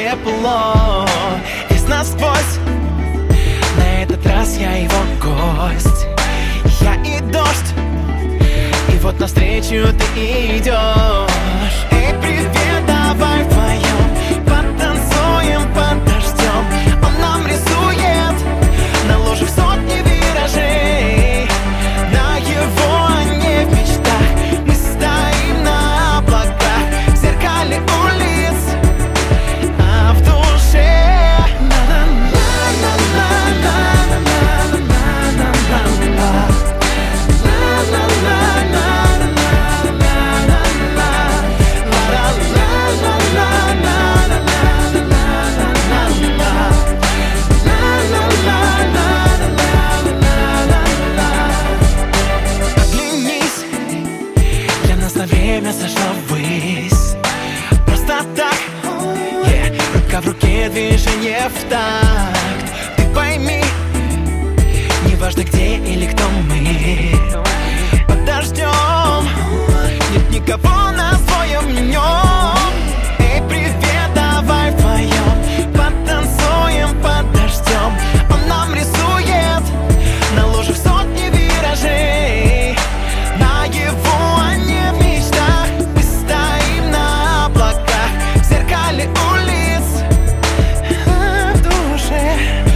тепло весь насквозь. На этот раз я его гость, я и дождь, и вот навстречу ты идешь. Эй, привет, давай вдвоем потанцуем под дождем. Он нам рисует на лужах сотни виражей. На его не в мечтах мы стоим на облаках, в зеркале улиц, а в душе на время сошла ввысь. Просто так, рука в руке, движение в такт. Ты пойми, неважно где или кто мы, подождем, нет никого на своем днем. Эй, привет, давай вдвоем потанцуем под дождем. Он нам рисует на лужах сотни виражей. На его не в мечтах мы стоим на облаках, в зеркале улиц, а в душе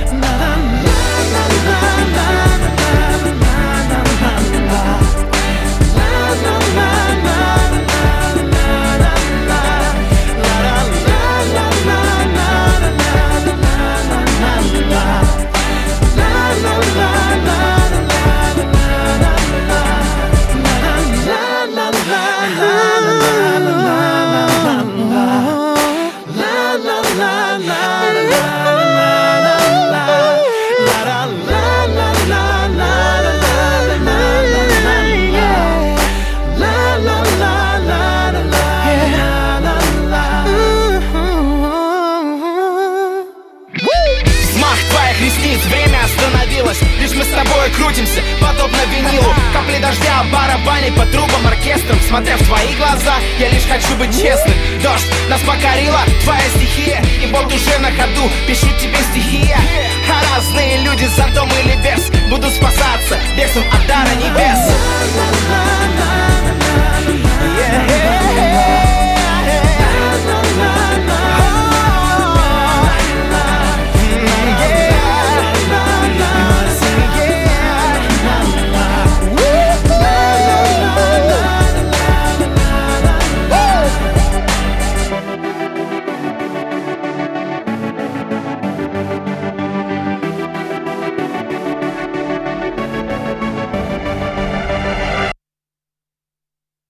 время остановилось, лишь мы с тобой крутимся, подобно винилу. Капли дождя барабанят по трубам оркестром. Смотря в твои глаза, я лишь хочу быть честным. Дождь нас покорила, твоя стихия, и вот уже на ходу пишу тебе стихи. А разные люди за дом или без будут спасаться бегством от дара небес.